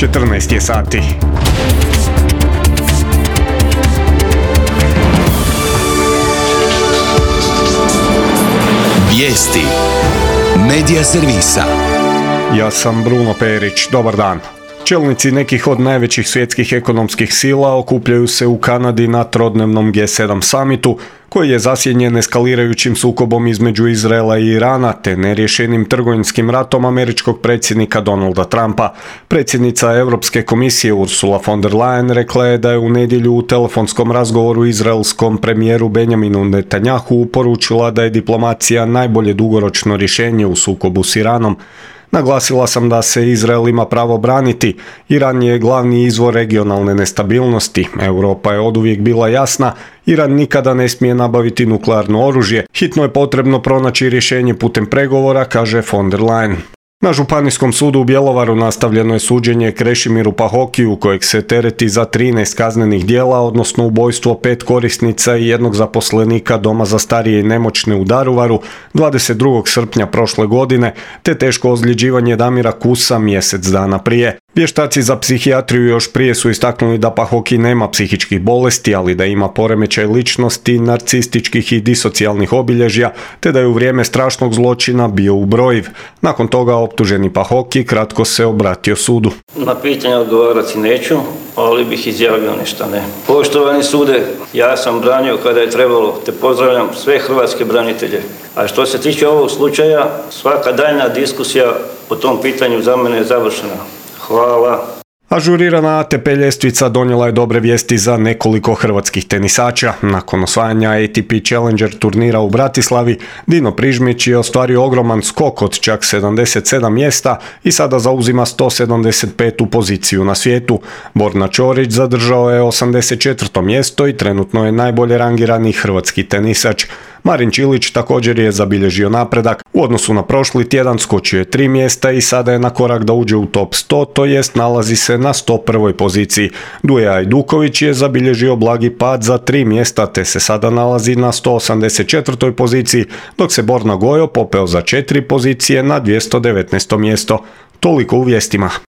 14 je sati. Vijesti Medija servisa. Ja sam Bruno Perić, dobar dan. Čelnici nekih od najvećih svjetskih ekonomskih sila okupljaju se u Kanadi na trodnevnom G7 summitu, koji je zasjenjen eskalirajućim sukobom između Izraela i Irana te neriješenim trgovinskim ratom američkog predsjednika Donalda Trumpa. Predsjednica Europske komisije Ursula von der Leyen rekla je da je u nedjelju u telefonskom razgovoru izraelskom premijeru Benjaminu Netanjahu poručila da je diplomacija najbolje dugoročno rješenje u sukobu s Iranom. Naglasila sam da se Izrael ima pravo braniti. Iran je glavni izvor regionalne nestabilnosti. Europa je oduvijek bila jasna. Iran nikada ne smije nabaviti nuklearno oružje. Hitno je potrebno pronaći rješenje putem pregovora, kaže von der Leyen. Na Županijskom sudu u Bjelovaru nastavljeno je suđenje Krešimiru Pahokiju, kojeg se tereti za 13 kaznenih djela, odnosno ubojstvo 5 korisnica i jednog zaposlenika Doma za starije i nemoćne u Daruvaru 22. srpnja prošle godine, te teško ozljeđivanje Damira Kusa mjesec dana prije. Vještaci za psihijatriju još prije su istaknuli da Pahoki nema psihičkih bolesti, ali da ima poremećaj ličnosti, narcističkih i disocijalnih obilježja, te da je u vrijeme strašnog zločina bio ubrojiv. Nakon toga optuženi Pahoki kratko se obratio sudu. Na pitanje odgovarati neću, ali bih izjavio nešto ne. Poštovani sude, ja sam branio kada je trebalo, te pozdravljam sve hrvatske branitelje. A što se tiče ovog slučaja, svaka daljna diskusija po tom pitanju za mene je završena. Hvala. Ažurirana ATP ljestvica donijela je dobre vijesti za nekoliko hrvatskih tenisača. Nakon osvajanja ATP Challenger turnira u Bratislavi, Dino Prižmić je ostvario ogroman skok od čak 77 mjesta i sada zauzima 175. poziciju na svijetu. Borna Ćorić zadržao je 84. mjesto i trenutno je najbolje rangirani hrvatski tenisač. Marin Čilić također je zabilježio napredak. U odnosu na prošli tjedan skočio je 3 mjesta i sada je na korak da uđe u top 100, to jest nalazi se na 101. poziciji. Duje Ajduković je zabilježio blagi pad za 3 mjesta te se sada nalazi na 184. poziciji, dok se Borna Gojo popeo za 4 pozicije na 219. mjesto. Toliko u vijestima.